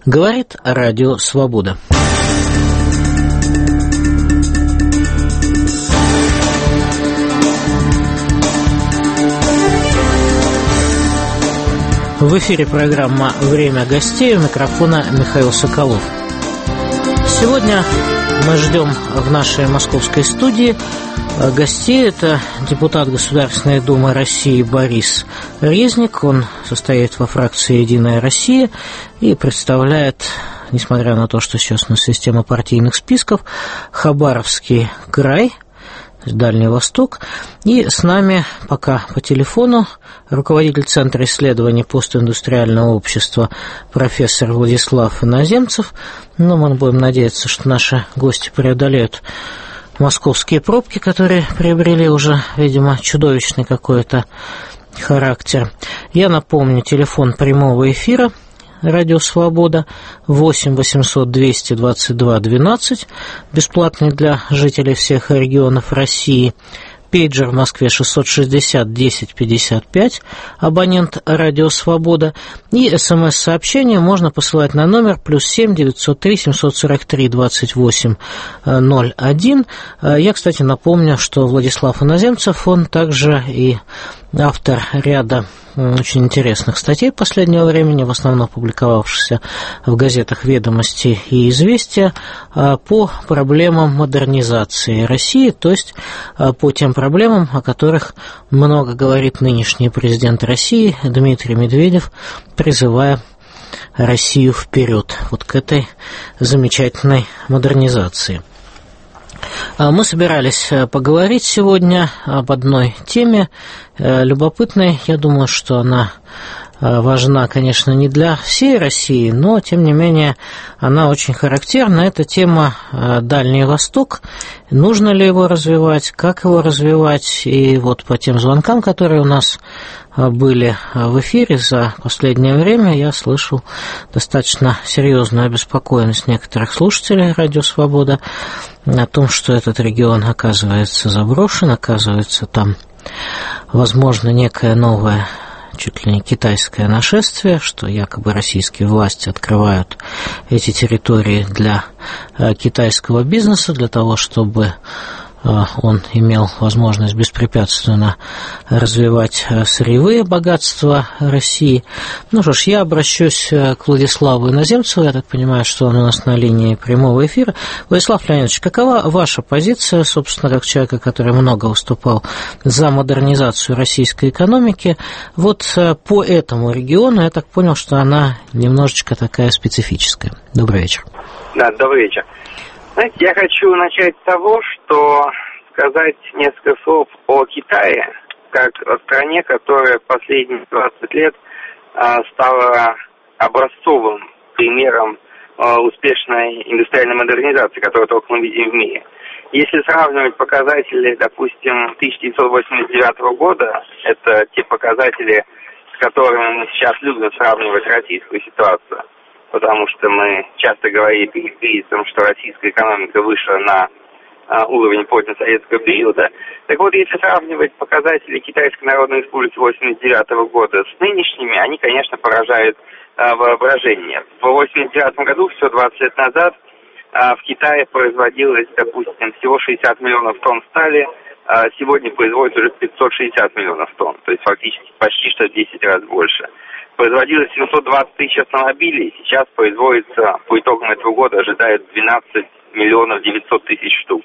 Говорит Радио Свобода. В эфире программа «Время гостей», у микрофона Михаил Соколов. Сегодня мы ждем в нашей московской студии гостей. Это депутат Государственной Думы России Борис Резник. Он состоит во фракции «Единая Россия» и представляет, несмотря на то, что сейчас у нас система партийных списков, Хабаровский край, Дальний Восток. И с нами пока по телефону руководитель Центра исследований постиндустриального общества профессор Владислав Иноземцев. Но мы будем надеяться, что наши гости преодолеют московские пробки, которые приобрели уже, видимо, чудовищный какой-то характер. Я напомню, телефон прямого эфира Радио Свобода 8 800 222 12, бесплатный для жителей всех регионов России. Пейджер в Москве 660 10 55, абонент Радио Свобода. И СМС-сообщение можно посылать на номер +7 903 743 28 01. Я, кстати, напомню, что Владислав Иноземцев, он также и автор ряда очень интересных статей последнего времени, в основном публиковавшихся в газетах «Ведомости» и «Известия» по проблемам модернизации России, то есть по тем проблемам, о которых много говорит нынешний президент России Дмитрий Медведев, призывая Россию вперед вот к этой замечательной модернизации. Мы собирались поговорить сегодня об одной теме любопытной. Я думаю, что она важна, конечно, не для всей России, но, тем не менее, она очень характерна. Это тема Дальний Восток. Нужно ли его развивать, как его развивать? И вот по тем звонкам, которые у нас были в эфире за последнее время, я слышал достаточно серьезную обеспокоенность некоторых слушателей Радио Свобода о том, что этот регион оказывается заброшен, оказывается там возможно некое новое, чуть ли не китайское нашествие, что якобы российские власти открывают эти территории для китайского бизнеса, для того, чтобы он имел возможность беспрепятственно развивать сырьевые богатства России. Ну что ж, я обращусь к Владиславу Иноземцеву. Я так понимаю, что он у нас на линии прямого эфира. Владислав Леонидович, какова ваша позиция, собственно, как человека, который много выступал за модернизацию российской экономики? Вот по этому региону я так понял, что она немножечко такая специфическая. Добрый вечер. Да, добрый вечер. Знаете, я хочу начать с того, что сказать несколько слов о Китае, как о стране, которая последние 20 лет стала образцовым примером успешной индустриальной модернизации, которую только мы видим в мире. Если сравнивать показатели, допустим, 1989 года, это те показатели, с которыми мы сейчас любим сравнивать российскую ситуацию, потому что мы часто говорили перед кризисом, что российская экономика вышла на уровень позднесоветского периода. Так вот, если сравнивать показатели Китайской Народной Республики 1989 года с нынешними, они, конечно, поражают воображение. В 1989 году, все 20 лет назад, в Китае производилось, допустим, всего 60 миллионов тонн стали, сегодня производится уже 560 миллионов тонн, то есть фактически почти что в 10 раз больше. Производилось 720 тысяч автомобилей, сейчас производится, по итогам этого года, ожидают 12 миллионов 900 тысяч штук.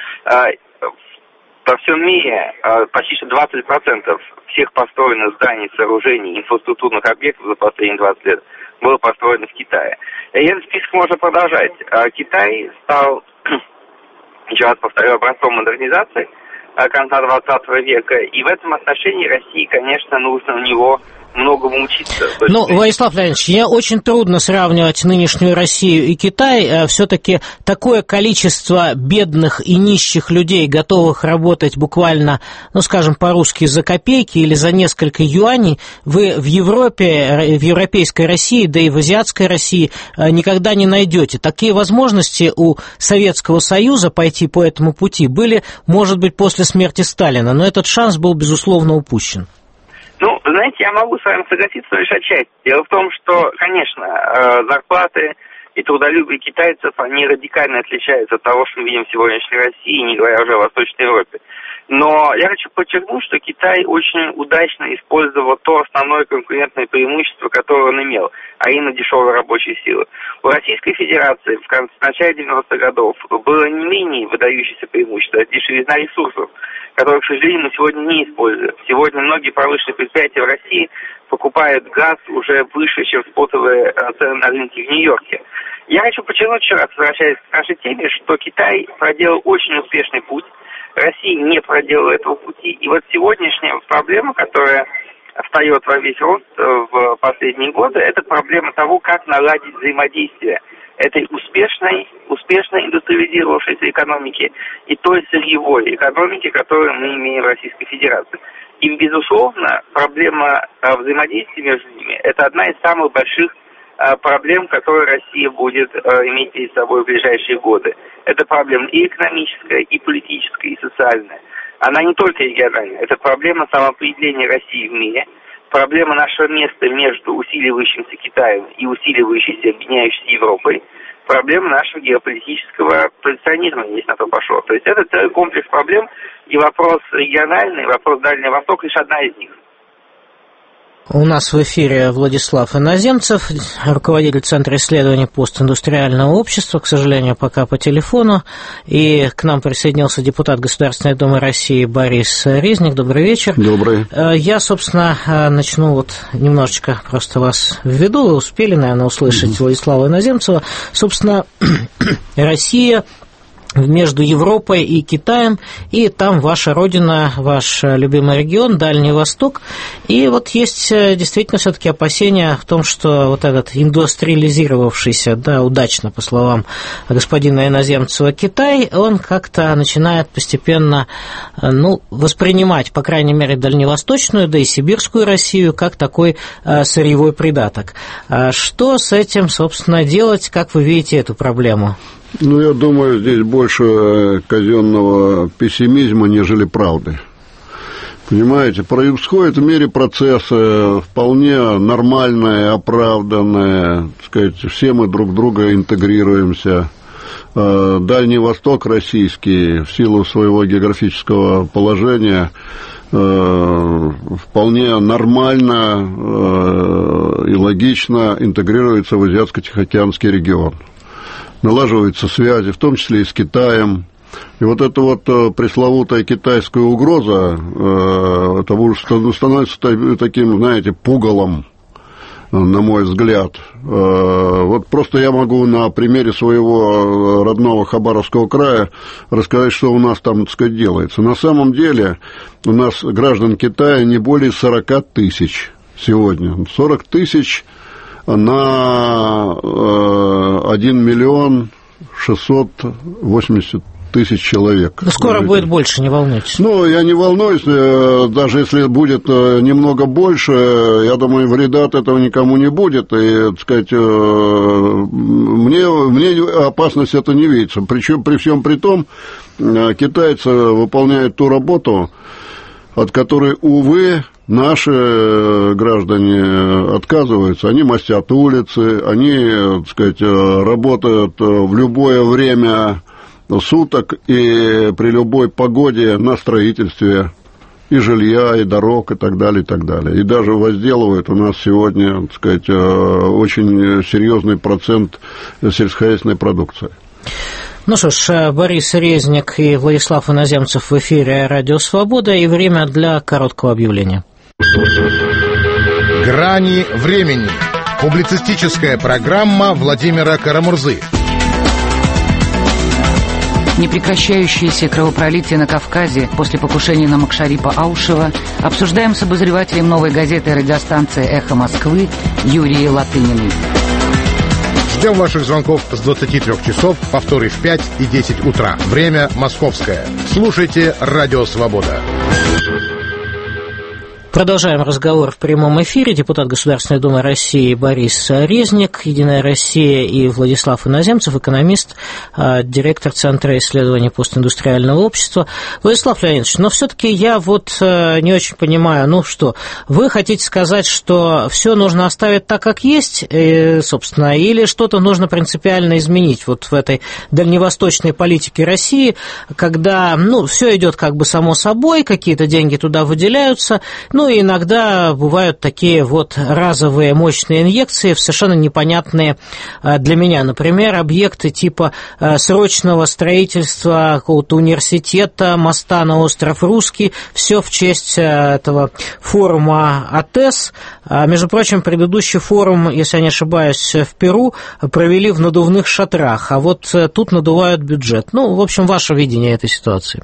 Во всем мире почти что 20% всех построенных зданий, сооружений, инфраструктурных объектов за последние 20 лет было построено в Китае. И этот список можно продолжать. Китай стал, еще раз повторю, образцом модернизации конца 20 века, и в этом отношении России, конечно, нужно у него многому учиться. Ну, Владислав Леонидович, мне очень трудно сравнивать нынешнюю Россию и Китай. Все-таки такое количество бедных и нищих людей, готовых работать буквально, ну, скажем, по-русски за копейки или за несколько юаней, вы в Европе, в европейской России, да и в азиатской России никогда не найдете. Такие возможности у Советского Союза пойти по этому пути были, может быть, после смерти Сталина, но этот шанс был, безусловно, упущен. Ну, знаете, знаете, я могу с вами согласиться лишь отчасти. Дело в том, что, конечно, зарплаты и трудолюбие китайцев, они радикально отличаются от того, что мы видим в сегодняшней России, не говоря уже о Восточной Европе. Но я хочу подчеркнуть, что Китай очень удачно использовал то основное конкурентное преимущество, которое он имел, а именно дешевая рабочая сила. У Российской Федерации в начале 90-х годов было не менее выдающееся преимущество – дешевизна ресурсов, которые, к сожалению, мы сегодня не используем. Сегодня многие промышленные предприятия в России покупают газ уже выше, чем спотовые цены на рынке в Нью-Йорке. Я хочу подчеркнуть еще раз, возвращаясь к нашей теме, что Китай проделал очень успешный путь, Россия не проделала этого пути. И вот сегодняшняя проблема, которая встает во весь рост в последние годы, это проблема того, как наладить взаимодействие этой успешной индустриализировавшейся экономики и той сырьевой экономики, которую мы имеем в Российской Федерации. И, безусловно, проблема взаимодействия между ними – это одна из самых больших проблем, которые Россия будет иметь перед собой в ближайшие годы. Это проблема и экономическая, и политическая, и социальная. Она не только региональная. Это проблема самоопределения России в мире, проблема нашего места между усиливающимся Китаем и усиливающейся, объединяющейся Европой, проблема нашего геополитического позиционирования, если на то пошло. То есть это целый комплекс проблем, и вопрос региональный, вопрос Дальнего Востока лишь одна из них. У нас в эфире Владислав Иноземцев, руководитель Центра исследований постиндустриального общества, к сожалению, пока по телефону. И к нам присоединился депутат Государственной Думы России Борис Резник. Добрый вечер. Добрый. Я, собственно, начну вот немножечко просто вас введу. Вы успели, наверное, услышать Владислава Иноземцева. Собственно, Россия между Европой и Китаем, и там ваша родина, ваш любимый регион, Дальний Восток. И вот есть действительно все-таки опасения в том, что вот этот индустриализировавшийся, да, удачно, по словам господина Иноземцева, Китай, он как-то начинает постепенно, воспринимать, по крайней мере, дальневосточную, да и сибирскую Россию как такой сырьевой придаток. Что с этим, собственно, делать, как вы видите эту проблему? Я думаю, здесь больше казенного пессимизма, нежели правды. Понимаете, происходит в мире процессы вполне нормальные, оправданные, так сказать, все мы друг в друга интегрируемся. Дальний Восток российский, в силу своего географического положения, вполне нормально и логично интегрируется в Азиатско-Тихоокеанский регион. Налаживаются связи, в том числе и с Китаем. И вот эта вот пресловутая китайская угроза становится таким, знаете, пугалом, на мой взгляд. Вот просто я могу на примере своего родного Хабаровского края рассказать, что у нас там, так сказать, делается. На самом деле у нас граждан Китая не более 40 тысяч сегодня. 40 тысяч на 1 миллион 680 тысяч человек. Скоро будет больше, не волнуйтесь. Я не волнуюсь, даже если будет немного больше, я думаю, вреда от этого никому не будет, и, так сказать, мне опасность это не видится. Причем при всем при том, китайцы выполняют ту работу, от которой, увы, наши граждане отказываются. Они мастят улицы, они, так сказать, работают в любое время суток и при любой погоде на строительстве и жилья, и дорог, и так далее, и так далее. И даже возделывают у нас сегодня, так сказать, очень серьезный процент сельскохозяйственной продукции. Что ж, Борис Резник и Владислав Иноземцев в эфире «Радио Свобода», и время для короткого объявления. «Грани времени». Публицистическая программа Владимира Карамурзы. Непрекращающееся кровопролитие на Кавказе после покушения на Макшарипа Аушева обсуждаем с обозревателем «Новой газеты» и радиостанции «Эхо Москвы» Юрией Латыниной. Ждем ваших звонков с 23 часов, повторы в 5 и 10 утра. Время московское. Слушайте «Радио Свобода». Продолжаем разговор в прямом эфире. Депутат Государственной Думы России Борис Резник, «Единая Россия», и Владислав Иноземцев, экономист, директор Центра исследований постиндустриального общества. Владислав Леонидович, но все-таки я не очень понимаю, вы хотите сказать, что все нужно оставить так, как есть, собственно, или что-то нужно принципиально изменить в этой дальневосточной политике России, когда, все идет как бы само собой, какие-то деньги туда выделяются, и иногда бывают такие разовые мощные инъекции в совершенно непонятные для меня, например, объекты типа срочного строительства какого-то университета, моста на остров Русский, все в честь этого форума АТЭС. Между прочим, предыдущий форум, если я не ошибаюсь, в Перу провели в надувных шатрах, а тут надувают бюджет. В общем, ваше видение этой ситуации.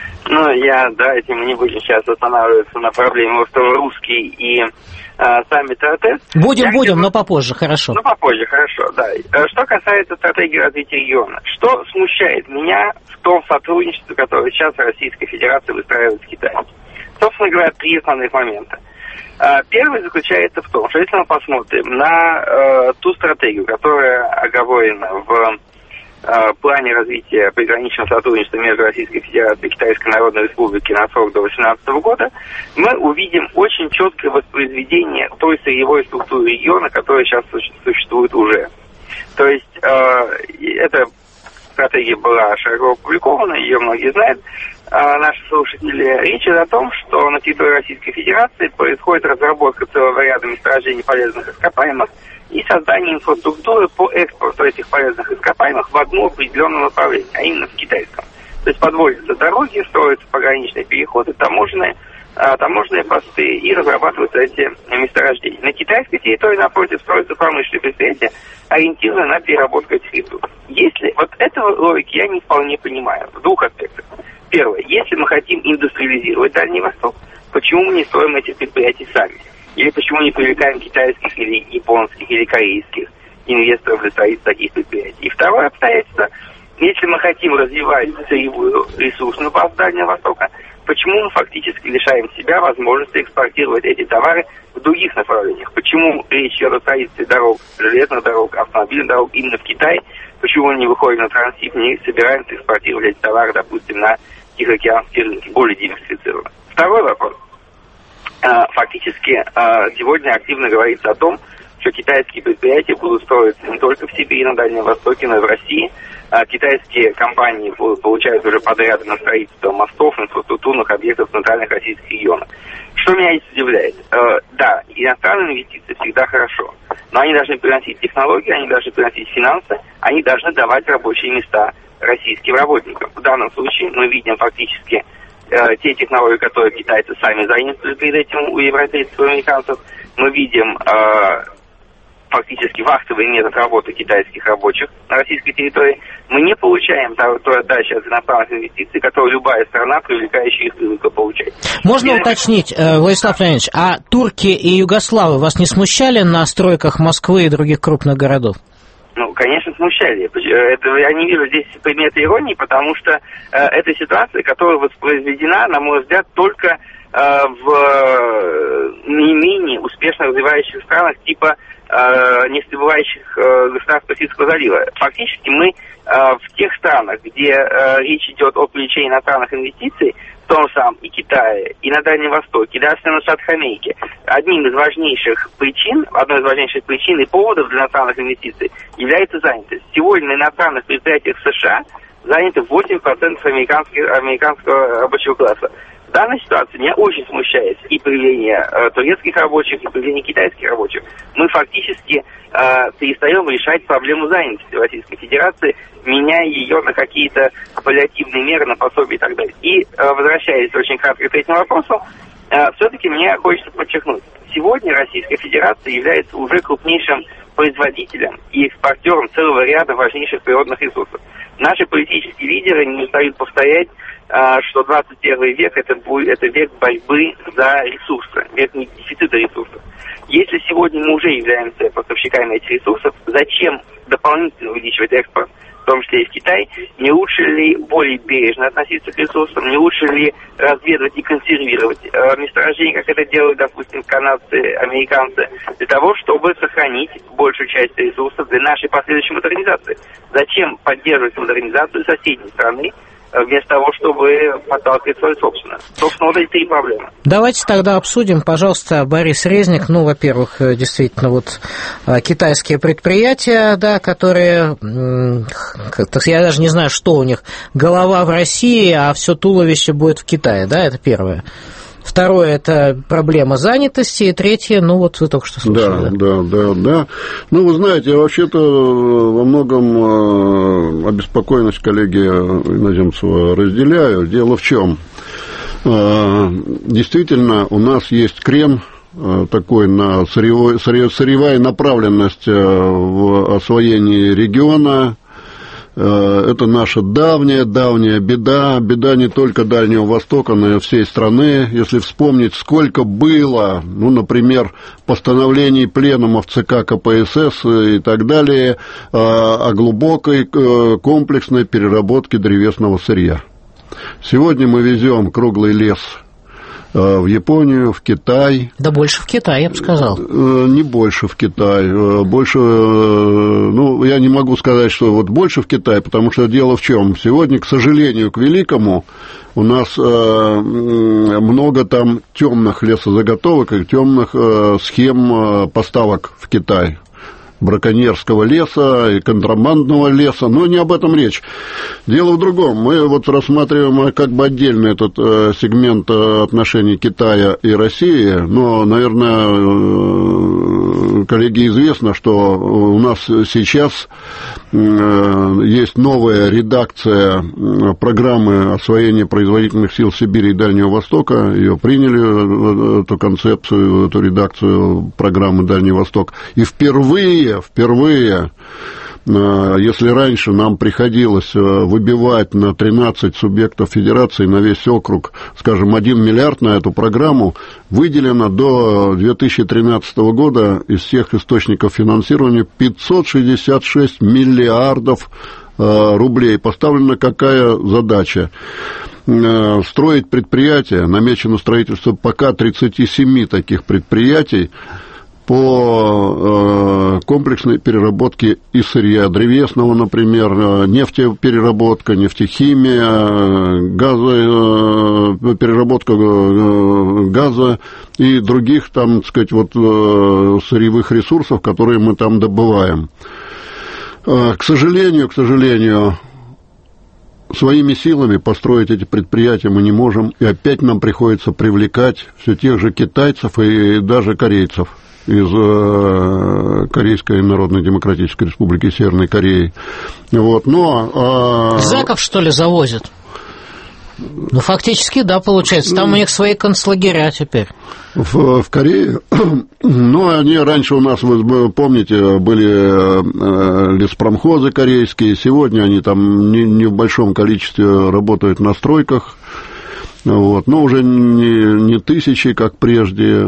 Давайте мы не будем сейчас останавливаться на проблеме острова Русский и саммита АТЭС. Будем, но попозже, хорошо. Попозже, хорошо, да. Что касается стратегии развития региона, что смущает меня в том сотрудничестве, которое сейчас Российская Федерация выстраивает с Китаем? Собственно говоря, 3 основных момента. Первый заключается в том, что если мы посмотрим на ту стратегию, которая оговорена в плане развития приграничного сотрудничества между Российской Федерацией и Китайской Народной Республикой на срок до 2018 года, мы увидим очень четкое воспроизведение той сырьевой структуры региона, которая сейчас существует уже. То есть эта стратегия была широко опубликована, ее многие знают, наши слушатели. Речь идет о том, что на территории Российской Федерации происходит разработка целого ряда месторождений полезных ископаемых и создание инфраструктуры по экспорту этих полезных ископаемых в одно определенное направление, а именно в китайском. То есть подводятся дороги, строятся пограничные переходы, таможенные посты и разрабатываются эти месторождения. На китайской территории, напротив, строятся промышленные предприятия, ориентированные на переработку этих ресурсов. Если этого логики я не вполне понимаю в 2 аспектах. Первое. Если мы хотим индустриализировать Дальний Восток, почему мы не строим эти предприятия сами? Или почему не привлекаем китайских или японских или корейских инвесторов для строительства таких предприятий? И второе обстоятельство. Если мы хотим развивать сырьевую ресурсную базу Дальнего Востока, почему мы фактически лишаем себя возможности экспортировать эти товары в других направлениях? Почему речь идет о строительстве дорог, железных дорог, автомобильных дорог именно в Китае? Почему мы не выходим на транзит, не собираемся экспортировать эти товары, допустим, на Тихоокеанские рынки, более диверсифицированно? Второй вопрос. Фактически сегодня активно говорится о том, что китайские предприятия будут строиться не только в Сибири, на Дальнем Востоке, но и в России. Китайские компании получают уже подряды на строительство мостов, инфраструктурных объектов в центральных российских регионах. Что меня здесь удивляет? Да, иностранные инвестиции всегда хорошо, но они должны приносить технологии, они должны приносить финансы, они должны давать рабочие места российским работникам. В данном случае мы видим фактически те технологии, которые китайцы сами заимствовали перед этим у европейцев и американцев. Мы видим фактически вахтовый метод работы китайских рабочих на российской территории. Мы не получаем той отдачи от иностранных инвестиций, которую любая страна, привлекающая их, привыкла получать. Можно уточнить, Владислав Леонидович, а турки и югославы вас не смущали на стройках Москвы и других крупных городов? Конечно, смущали. Я не вижу здесь предмета иронии, потому что это ситуация, которая воспроизведена, на мой взгляд, только в наименее успешно развивающихся странах типа нефтедобывающих государств Персидского залива. Фактически мы в тех странах, где речь идет о привлечении иностранных инвестиций, в том же самом и Китае, и на Дальнем Востоке, и даже в Соединенных Штатах Америки, одной из важнейших причин и поводов для иностранных инвестиций является занятость. Сегодня на иностранных предприятиях США заняты 8% американского рабочего класса. В данной ситуации меня очень смущает и появление турецких рабочих, и появление китайских рабочих. Мы фактически перестаем решать проблему занятости Российской Федерации, меняя ее на какие-то паллиативные меры, на пособия и так далее. И возвращаясь очень кратко к этому вопросу, все-таки мне хочется подчеркнуть, сегодня Российская Федерация является уже крупнейшим производителем и экспортером целого ряда важнейших природных ресурсов. Наши политические лидеры не устают повторять, что 21 век это век борьбы за ресурсы, век не дефицита ресурсов. Если сегодня мы уже являемся поставщиками этих ресурсов, зачем дополнительно увеличивать экспорт в том числе и в Китай, не лучше ли более бережно относиться к ресурсам, не лучше ли разведывать и консервировать месторождения, как это делают, допустим, канадцы, американцы, для того, чтобы сохранить большую часть ресурсов для нашей последующей модернизации. Зачем поддерживать модернизацию соседней страны, вместо того, чтобы подталкивать свою собственную? Собственно, вот эти три проблемы. Давайте тогда обсудим, пожалуйста, Борис Резник. Ну, во-первых, действительно, вот китайские предприятия, да, которые, я даже не знаю, что у них, голова в России, а все туловище будет в Китае, да, это первое. Второе – это проблема занятости, и третье, ну, вот вы только что слышали. Да. Ну, вы знаете, я вообще-то во многом обеспокоенность коллеги Иноземцева разделяю. Дело в чем? Действительно, у нас есть крен такой на сырьевая направленность в освоении региона. Это наша давняя беда не только Дальнего Востока, но и всей страны. Если вспомнить, сколько было, ну, например, постановлений пленумов ЦК КПСС и так далее о глубокой комплексной переработке древесного сырья. Сегодня мы везем круглый лес в Японию, в Китай. Да больше в Китай, я бы сказал. Не больше в Китай. Больше, ну, я не могу сказать, что вот больше в Китай, потому что дело в чем? Сегодня, к сожалению, к великому, у нас много там темных лесозаготовок и темных схем поставок в Китай. Браконьерского леса и контрабандного леса, но не об этом речь. Дело в другом. Мы вот рассматриваем как бы отдельно этот сегмент отношений Китая и России, но, наверное, коллеге известно, что у нас сейчас есть новая редакция программы освоения производительных сил Сибири и Дальнего Востока. Ее приняли, эту концепцию, эту редакцию программы Дальний Восток. И впервые, если раньше нам приходилось выбивать на 13 субъектов федерации, на весь округ, скажем, 1 миллиард на эту программу, выделено до 2013 года из всех источников финансирования 566 миллиардов рублей. Поставлена какая задача? Строить предприятия, намечено строительство пока 37 таких предприятий, по комплексной переработке и сырья древесного, например, нефтепереработка, нефтехимия, переработка газа и других, там, так сказать, вот, сырьевых ресурсов, которые мы там добываем. К сожалению, своими силами построить эти предприятия мы не можем, и опять нам приходится привлекать все тех же китайцев и даже корейцев из Корейской Народно-Демократической Республики Северной Кореи. Вот, но... Зэков, что ли, завозят? Ну, фактически, да, получается. Там у них свои концлагеря теперь. В Корее? Ну, они раньше у нас, вы помните, были леспромхозы корейские. Сегодня они там не в большом количестве работают на стройках. Вот, но уже не тысячи, как прежде,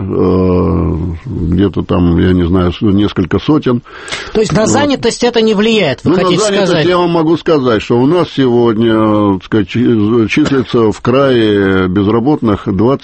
где-то там, я не знаю, несколько сотен. То есть на занятость это не влияет, вы хотите сказать? На занятость я вам могу сказать, что у нас сегодня, так сказать, числится в крае безработных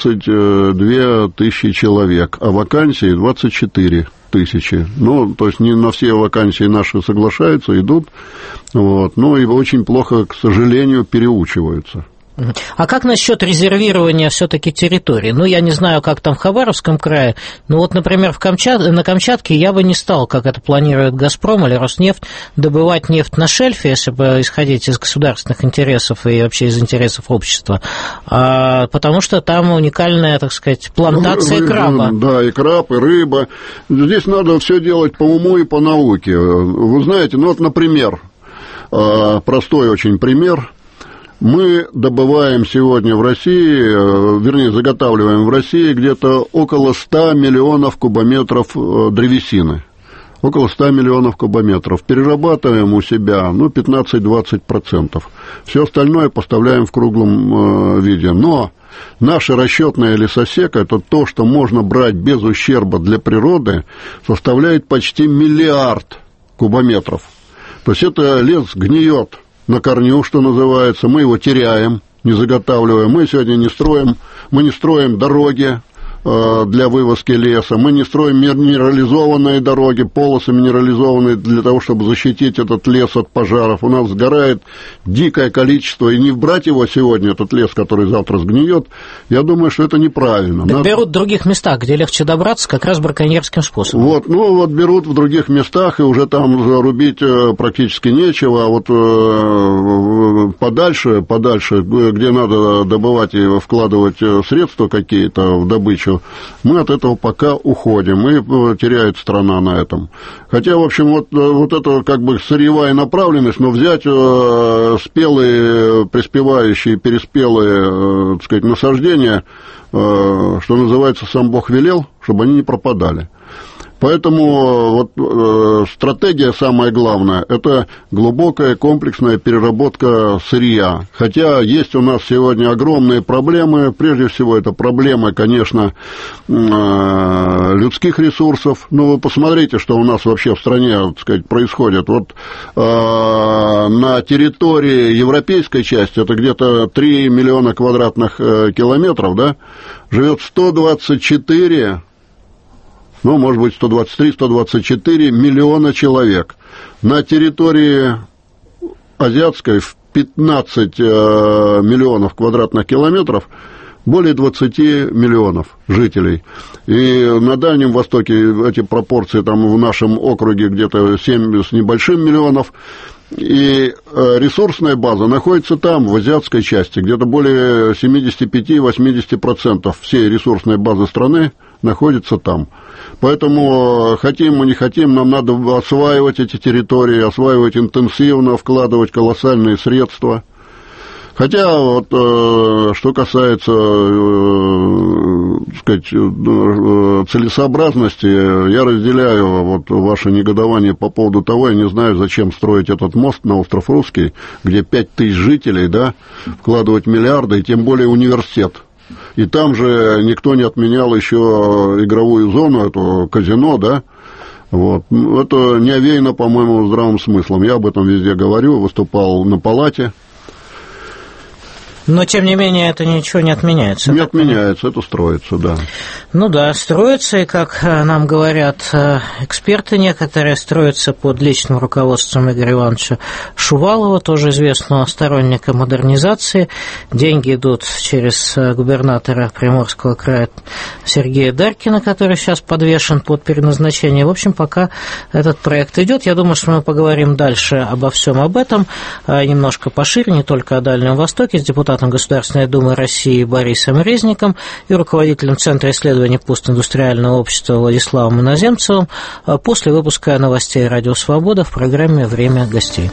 22 тысячи человек, а вакансий 24 тысячи. Ну, то есть не на все вакансии наши соглашаются, идут, вот, но и очень плохо, к сожалению, переучиваются. А как насчет резервирования все-таки территории? Ну, я не знаю, как там в Хабаровском крае, но вот, например, на Камчатке я бы не стал, как это планирует «Газпром» или «Роснефть», добывать нефть на шельфе, если бы исходить из государственных интересов и вообще из интересов общества, потому что там уникальная, так сказать, плантация краба. Да, и краб, и рыба. Здесь надо все делать по уму и по науке. Вы знаете, ну вот, например, простой очень пример. Мы добываем сегодня в России, вернее, заготавливаем в России где-то около 100 миллионов кубометров древесины. Около 100 миллионов кубометров. Перерабатываем у себя, 15-20%. Все остальное поставляем в круглом виде. Но наша расчетная лесосека, это то, что можно брать без ущерба для природы, составляет почти 1 миллиард кубометров. То То есть это лес гниет на корню, что называется, мы его теряем, не заготавливаем. Мы сегодня не строим дороги для вывозки леса, мы не строим минерализованные дороги, полосы минерализованные для того, чтобы защитить этот лес от пожаров. У нас сгорает дикое количество, и не брать его сегодня, этот лес, который завтра сгниет, я думаю, что это неправильно. Так берут в других местах, где легче добраться, как раз браконьерским способом. Вот берут в других местах, и уже там рубить практически нечего, а вот подальше, где надо добывать и вкладывать средства какие-то в добычу, мы от этого пока уходим, и теряет страна на этом. Хотя, в общем, вот это как бы сырьевая направленность, но взять спелые, приспевающие, переспелые, так сказать, насаждения, что называется, сам Бог велел, чтобы они не пропадали. Поэтому стратегия самая главная – это глубокая комплексная переработка сырья. Хотя есть у нас сегодня огромные проблемы. Прежде всего, это проблемы, конечно, людских ресурсов. Вы посмотрите, что у нас вообще в стране, так сказать, происходит. На территории европейской части, это где-то 3 миллиона квадратных километров, да, живет 124, может быть, 123-124 миллиона человек. На территории азиатской в 15 миллионов квадратных километров более 20 миллионов жителей. И на Дальнем Востоке эти пропорции там в нашем округе где-то 7 с небольшим миллионов. И ресурсная база находится там, в азиатской части, где-то более 75-80% всей ресурсной базы страны находится там. Поэтому, хотим мы не хотим, нам надо осваивать эти территории, осваивать интенсивно, вкладывать колоссальные средства. Хотя, что касается, целесообразности, я разделяю ваше негодование по поводу того, я не знаю, зачем строить этот мост на остров Русский, где 5000 жителей, да, вкладывать миллиарды, и тем более университет. И там же никто не отменял еще игровую зону, это казино, да. Это не овеяно, по-моему, здравым смыслом. Я об этом везде говорю, выступал на палате. Но, тем не менее, это ничего не отменяется. Не отменяется, это строится, да. Строится, и, как нам говорят эксперты некоторые, строится под личным руководством Игоря Ивановича Шувалова, тоже известного сторонника модернизации. Деньги идут через губернатора Приморского края Сергея Дарькина, который сейчас подвешен под переназначение. В общем, пока этот проект идет, я думаю, что мы поговорим дальше обо всем об этом, немножко пошире, не только о Дальнем Востоке, с депутатом Государственной Думы России Борисом Резником и руководителем Центра исследований постиндустриального общества Владиславом Иноземцевым после выпуска новостей «Радио Свобода» в программе «Время гостей».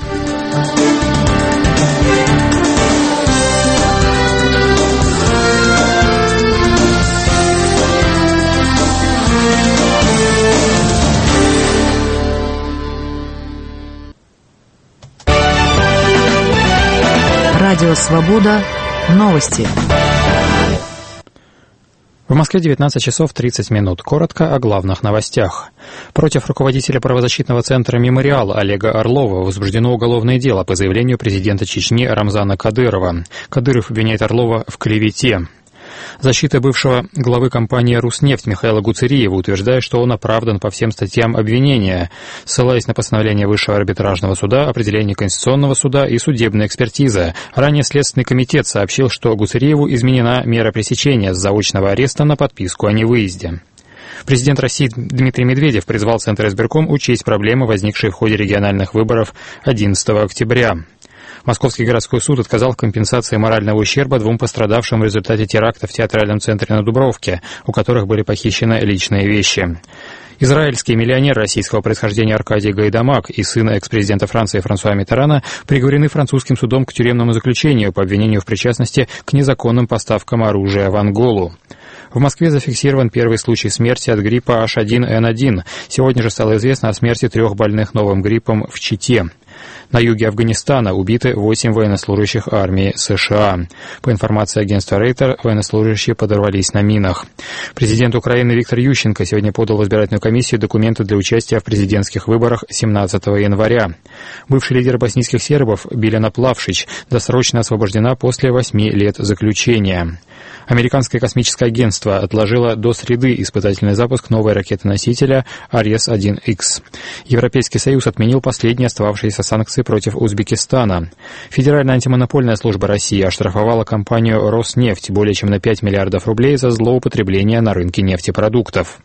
Радио «Свобода». Новости. В Москве 19 часов 30 минут. Коротко о главных новостях. Против руководителя правозащитного центра «Мемориал» Олега Орлова возбуждено уголовное дело по заявлению президента Чечни Рамзана Кадырова. Кадыров обвиняет Орлова в клевете. Защита бывшего главы компании «Руснефть» Михаила Гуцериева утверждает, что он оправдан по всем статьям обвинения, ссылаясь на постановление Высшего арбитражного суда, определение Конституционного суда и судебная экспертиза. Ранее Следственный комитет сообщил, что Гуцериеву изменена мера пресечения с заочного ареста на подписку о невыезде. Президент России Дмитрий Медведев призвал Центр избирком учесть проблемы, возникшие в ходе региональных выборов 11 октября. Московский городской суд отказал в компенсации морального ущерба 2 пострадавшим в результате теракта в театральном центре на Дубровке, у которых были похищены личные вещи. Израильский миллионер российского происхождения Аркадий Гайдамак и сын экс-президента Франции Франсуа Миттерана приговорены французским судом к тюремному заключению по обвинению в причастности к незаконным поставкам оружия в Анголу. В Москве зафиксирован первый случай смерти от гриппа H1N1. Сегодня же стало известно о смерти 3 больных новым гриппом в Чите. На юге Афганистана убиты 8 военнослужащих армии США. По информации агентства Рейтер, военнослужащие подорвались на минах. Президент Украины Виктор Ющенко сегодня подал в избирательную комиссию документы для участия в президентских выборах 17 января. Бывший лидер боснийских сербов Билена Плавшич досрочно освобождена после 8 лет заключения. Американское космическое агентство отложило до среды испытательный запуск новой ракеты-носителя Арес-1Х. Европейский Союз отменил последние остававшиеся санкции против Узбекистана. Федеральная антимонопольная служба России оштрафовала компанию «Роснефть» более чем на 5 миллиардов рублей за злоупотребление на рынке нефтепродуктов.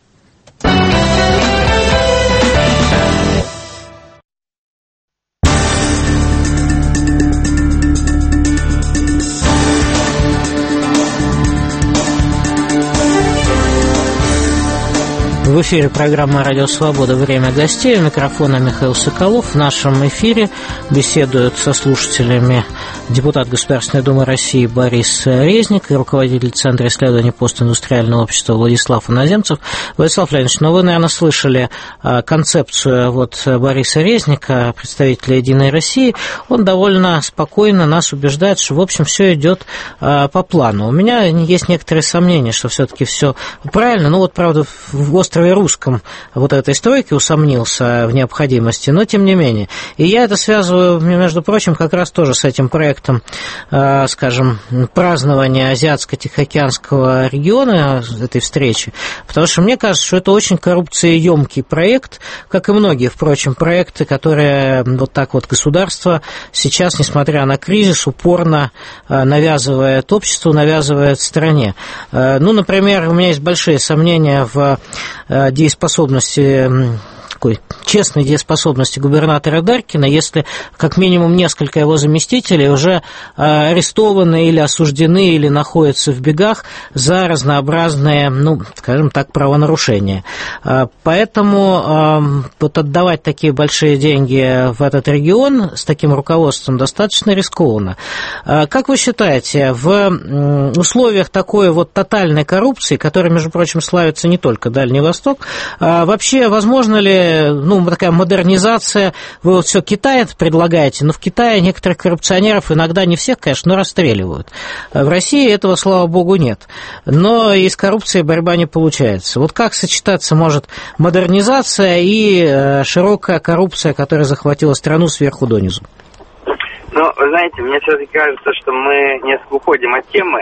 В эфире программа «Радио Свобода. Время гостей». У микрофона Михаил Соколов. В нашем эфире беседуют со слушателями депутат Государственной Думы России Борис Резник и руководитель Центра исследований постиндустриального общества Владислав Иноземцев. Владислав Леонидович, вы, наверное, слышали концепцию Бориса Резника, представителя «Единой России». Он довольно спокойно нас убеждает, что, в общем, все идет по плану. У меня есть некоторые сомнения, что все-таки все правильно. Правда, в острове Русском этой стройки усомнился в необходимости, но тем не менее. И я это связываю, между прочим, как раз тоже с этим проектом, скажем, празднования Азиатско-Тихоокеанского региона, этой встречи, потому что мне кажется, что это очень коррупциеемкий проект, как и многие, впрочем, проекты, которые государство сейчас, несмотря на кризис, упорно навязывает обществу, навязывает стране. Например, у меня есть большие сомнения в дееспособности, честной дееспособности губернатора Дарькина, если как минимум несколько его заместителей уже арестованы или осуждены, или находятся в бегах за разнообразные, скажем так, правонарушения. Поэтому отдавать такие большие деньги в этот регион с таким руководством достаточно рискованно. Как вы считаете, в условиях такой тотальной коррупции, которая, между прочим, славится не только Дальний Восток, вообще возможно ли такая модернизация? Вы все Китай предлагаете, но в Китае некоторых коррупционеров, иногда не всех, конечно, но расстреливают. В России этого, слава богу, нет. Но и с коррупцией борьба не получается. Как сочетаться может модернизация и широкая коррупция, которая захватила страну сверху донизу? Вы знаете, мне все-таки кажется, что мы несколько уходим от темы.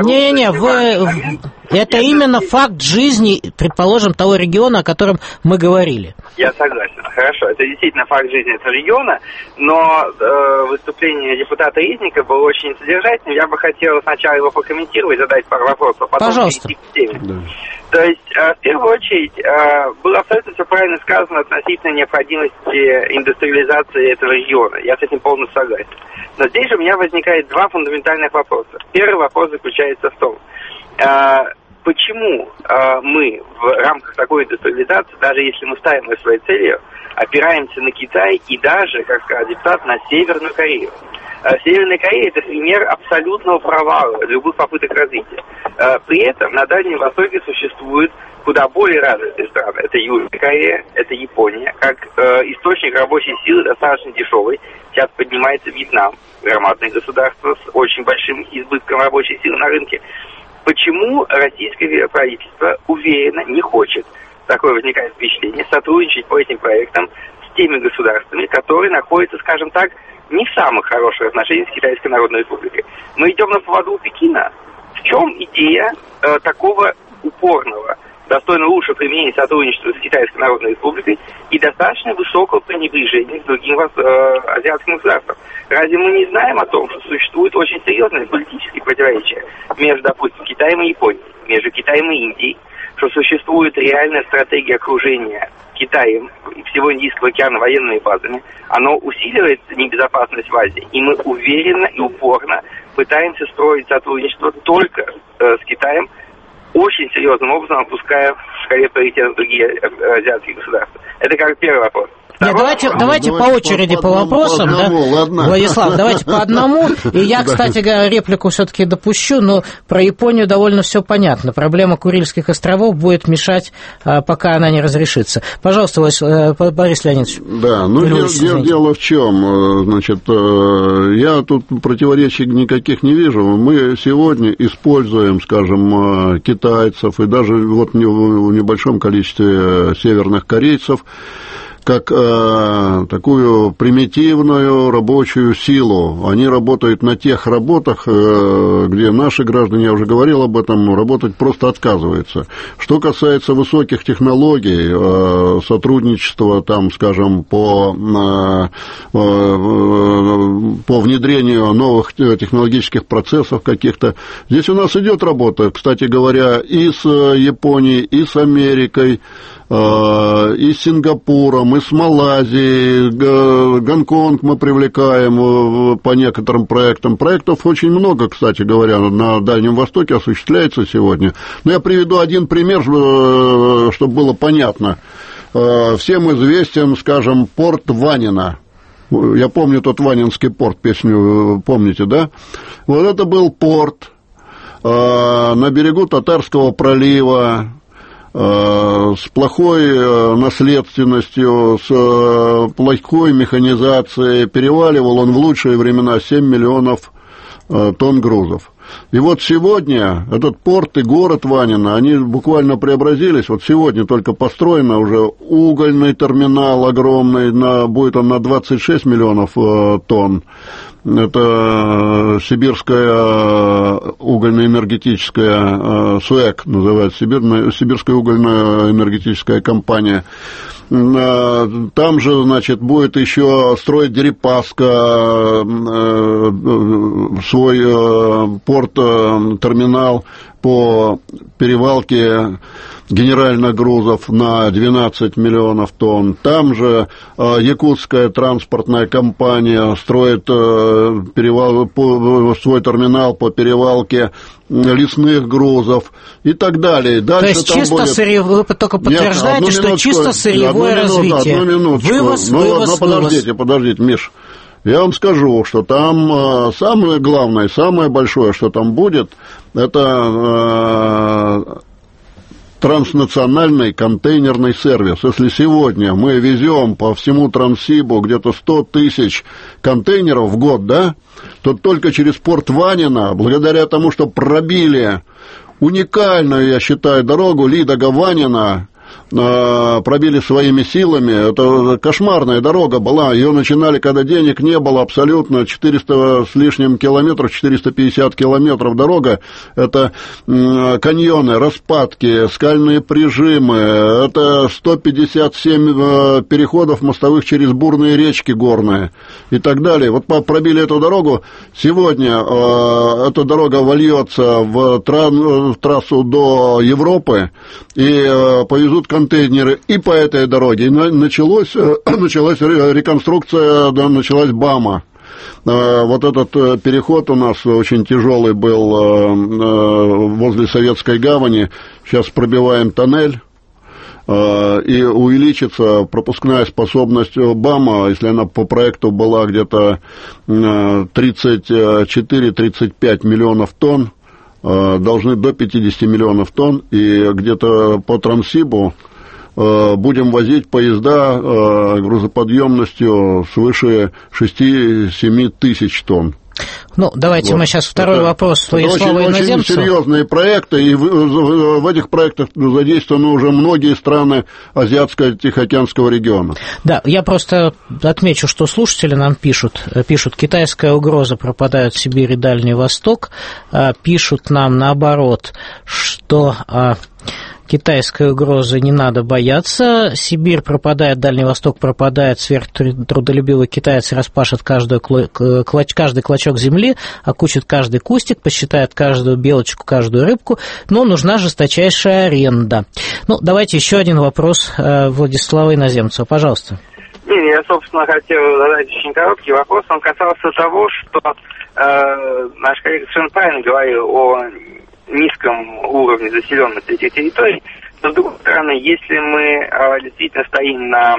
Это именно факт жизни, предположим, того региона, о котором мы говорили. Я согласен. Хорошо, это действительно факт жизни этого региона, но выступление депутата Резника было очень содержательным. Я бы хотел сначала его прокомментировать, задать пару вопросов, потом перейти к теме. Да. То есть, в первую очередь, было абсолютно все правильно сказано относительно необходимости индустриализации этого региона. Я с этим полностью согласен. Но здесь же у меня возникает два фундаментальных вопроса. Первый вопрос заключается в том, почему мы в рамках такой индустриализации, даже если мы ставим ее своей целью, опираемся на Китай и даже, как сказал депутат, на Северную Корею. Северная Корея – это пример абсолютного провала любых попыток развития. При этом на Дальнем Востоке существуют куда более развитые страны. Это Южная Корея, это Япония. Как источник рабочей силы достаточно дешевый. Сейчас поднимается Вьетнам, громадное государство с очень большим избытком рабочей силы на рынке. Почему российское правительство уверенно не хочет, такое возникает впечатление, сотрудничать по этим проектам с теми государствами, которые находятся, скажем так, не в самых хороших отношениях с Китайской Народной Республикой? Мы идем на поводу у Пекина. В чем идея такого упорного, достойно лучше применения сотрудничества с Китайской Народной Республикой и достаточно высокого пренебрежения к другим азиатским государствам? Разве мы не знаем о том, что существуют очень серьезные политические противоречия между, допустим, Китаем и Японией, между Китаем и Индией, что существует реальная стратегия окружения Китаем и всего Индийского океана военными базами, оно усиливает небезопасность в Азии, и мы уверенно и упорно пытаемся строить сотрудничество только с Китаем, очень серьезным образом опуская в шкале приоритета другие азиатские государства. Это как первый вопрос. Нет, давайте по очереди по вопросам, да? Владислав, давайте по одному. И я, кстати говоря, реплику все-таки допущу, но про Японию довольно все понятно. Проблема Курильских островов будет мешать, пока она не разрешится. Пожалуйста, Борис Леонидович. Да, ну дело в чем. Значит, я тут противоречий никаких не вижу. Мы сегодня используем, скажем, китайцев и даже вот в небольшом количестве северных корейцев как такую примитивную рабочую силу. Они работают на тех работах, где наши граждане, я уже говорил об этом, работать просто отказываются. Что касается высоких технологий, сотрудничества, там, скажем, по внедрению новых технологических процессов каких-то, здесь у нас идет работа, кстати говоря, и с Японией, и с Америкой, и с Сингапуром, и с Малайзией, Гонконг мы привлекаем по некоторым проектам. Проектов очень много, кстати говоря, на Дальнем Востоке осуществляется сегодня. Но я приведу один пример, чтобы было понятно. Всем известен, скажем, порт Ванина. Я помню тот Ванинский порт, песню помните, да? Вот это был порт на берегу Татарского пролива, с плохой наследственностью, с плохой механизацией. Переваливал он в лучшие времена 7 миллионов тонн грузов. И вот сегодня этот порт и город Ванино, они буквально преобразились. Вот сегодня только построено уже угольный терминал огромный, будет он на 26 миллионов тонн. Это сибирская угольно-энергетическая, СУЭК называется, Сибирская угольная энергетическая компания. Там же, значит, будет еще строить Дерипаска свой порт-терминал по перевалке генеральных грузов на 12 миллионов тонн. Там же якутская транспортная компания строит свой терминал по перевалке лесных грузов и так далее. Дальше. То есть чисто сырьевое, вы только подтверждаете, что чисто сырьевое развитие. Одну минуточку. Вывоз. Подождите, Миш. Я вам скажу, что там самое главное, самое большое, что там будет, это транснациональный контейнерный сервис. Если сегодня мы везем по всему Транссибу где-то 100 тысяч контейнеров в год, да, то только через порт Ванино, благодаря тому, что пробили уникальную, я считаю, дорогу Лидога-Ванино, пробили своими силами. Это кошмарная дорога была. Ее начинали, когда денег не было абсолютно. 400 с лишним километров, 450 километров дорога. Это каньоны, распадки, скальные прижимы. Это 157 переходов мостовых через бурные речки горные и так далее. Вот пробили эту дорогу. Сегодня эта дорога вольется в трассу до Европы и повезут контейнеры и по этой дороге. И началась реконструкция, да, началась БАМа. Вот этот переход у нас очень тяжелый был возле Советской гавани. Сейчас пробиваем тоннель. И увеличится пропускная способность БАМа, если она по проекту была где-то 34-35 миллионов тонн, должны до 50 миллионов тонн, и где-то по Транссибу будем возить поезда грузоподъемностью свыше 6-7 тысяч тонн. Ну, давайте мы сейчас второй вопрос Владиславу Иноземцеву. Очень серьезные проекты, и в этих проектах задействованы уже многие страны Азиатско-Тихоокеанского региона. Да, я просто отмечу, что слушатели нам пишут, китайская угроза, пропадает Сибирь и Дальний Восток, пишут нам наоборот, что китайской угрозы не надо бояться, Сибирь пропадает, Дальний Восток пропадает, сверхтрудолюбивый китаец распашет каждый клочок земли, окучит каждый кустик, посчитает каждую белочку, каждую рыбку, но нужна жесточайшая аренда. Ну, давайте еще один вопрос Владислава Иноземцева, пожалуйста. Я, собственно, хотел задать очень короткий вопрос. Он касался того, что наш коллега совершенно правильно говорил о низком уровне заселенности этих территорий. Но, с другой стороны, если мы действительно стоим на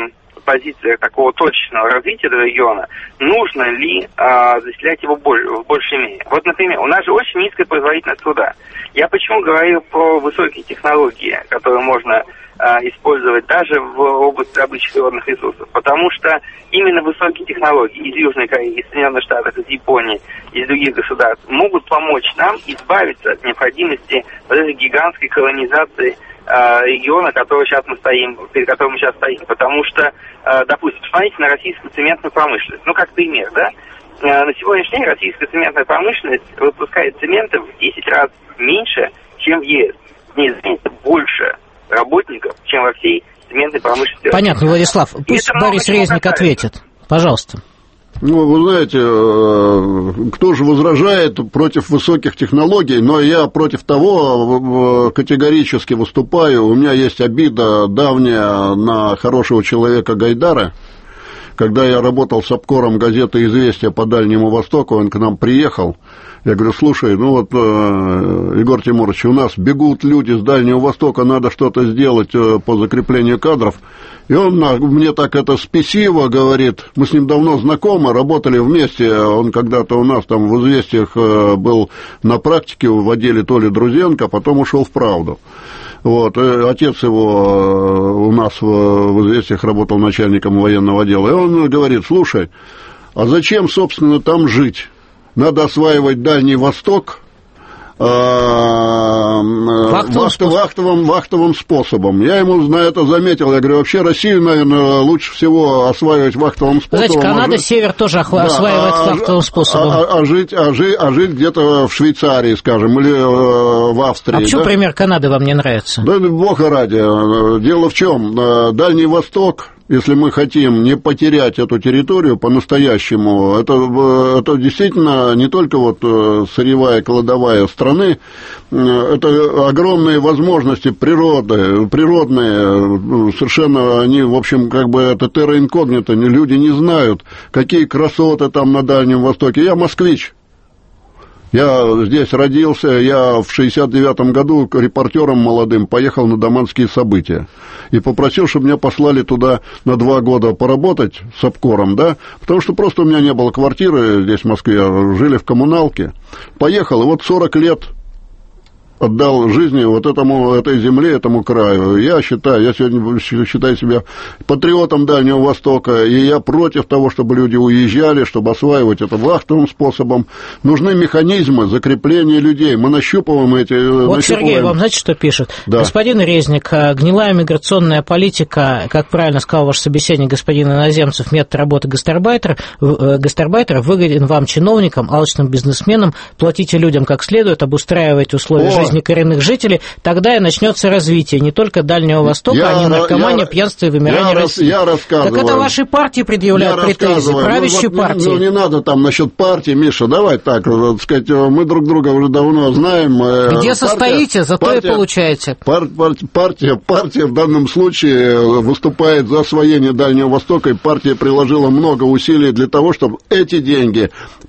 позиция такого точечного развития этого региона, нужно ли заселять его в большей мере. Вот, например, у нас же очень низкая производительность труда. Я почему говорил про высокие технологии, которые можно использовать даже в области добычи природных ресурсов? Потому что именно высокие технологии из Южной Кореи, из Соединенных Штатов, из Японии, из других государств могут помочь нам избавиться от необходимости вот этой гигантской колонизации региона, перед которым мы сейчас стоим. Потому что, допустим, посмотрите на российскую цементную промышленность. Ну, как пример, да? На сегодняшний день российская цементная промышленность выпускает цемента в 10 раз меньше, чем в ЕС. Больше работников, чем во всей цементной промышленности. Понятно, Владислав. Пусть Борис Резник ответит. Пожалуйста. Ну, вы знаете, кто же возражает против высоких технологий, но я против того категорически выступаю. У меня есть обида давняя на хорошего человека Гайдара. Когда я работал с обкором газеты «Известия» по Дальнему Востоку, он к нам приехал. Я говорю, слушай, ну вот, Егор Тимурович, у нас бегут люди с Дальнего Востока, надо что-то сделать по закреплению кадров. И он мне так это спесиво говорит, мы с ним давно знакомы, работали вместе, он когда-то у нас там в «Известиях» был на практике в отделе Толи Друзенко, потом ушел в «Правду». Вот, отец его у нас в «Известиях» работал начальником военного отдела, и он говорит, слушай, а зачем, собственно, там жить? Надо осваивать Дальний Восток вахтовым способом. Я ему на это заметил. Я говорю, вообще Россию, наверное, лучше всего осваивать вахтовым способом. Знаете, Канада, север тоже осваивает вахтовым способом. А жить где-то в Швейцарии, скажем, или в Австрии. А почему пример Канады вам не нравится? Да, бога ради. Дело в чем? Дальний Восток, если мы хотим не потерять эту территорию по-настоящему, это действительно не только вот сырьевая кладовая страны, это огромные возможности природные, совершенно они, в общем, как бы это терра инкогнито, люди не знают, какие красоты там на Дальнем Востоке. Я москвич. Я здесь родился, я в 69-м году репортером молодым поехал на Даманские события и попросил, чтобы меня послали туда на 2 года поработать с обкором, да, потому что просто у меня не было квартиры здесь в Москве, жили в коммуналке. Поехал, и вот 40 лет отдал жизни вот этой земле, этому краю. Я сегодня считаю себя патриотом Дальнего Востока, и я против того, чтобы люди уезжали, чтобы осваивать это вахтовым способом. Нужны механизмы закрепления людей. Мы нащупываем эти... Вот Сергей вам знаете, что пишет? Да. Господин Резник, гнилая миграционная политика, как правильно сказал ваш собеседник, господин Иноземцев, метод работы гастарбайтера выгоден вам, чиновникам, алчным бизнесменам, платите людям как следует, обустраивайте условия жизни коренных жителей, тогда и начнется развитие не только Дальнего Востока, а не наркомания, пьянство и вымирание России. Я рассказываю. Так это вашей партии предъявляют претензии, правящей партии. Ну, не надо там насчет партии, Миша, давай так, сказать, мы друг друга уже давно знаем. Где состоите, зато и получаете. Партия в данном случае выступает за освоение Дальнего Востока, и партия приложила много усилий для того, чтобы эти деньги,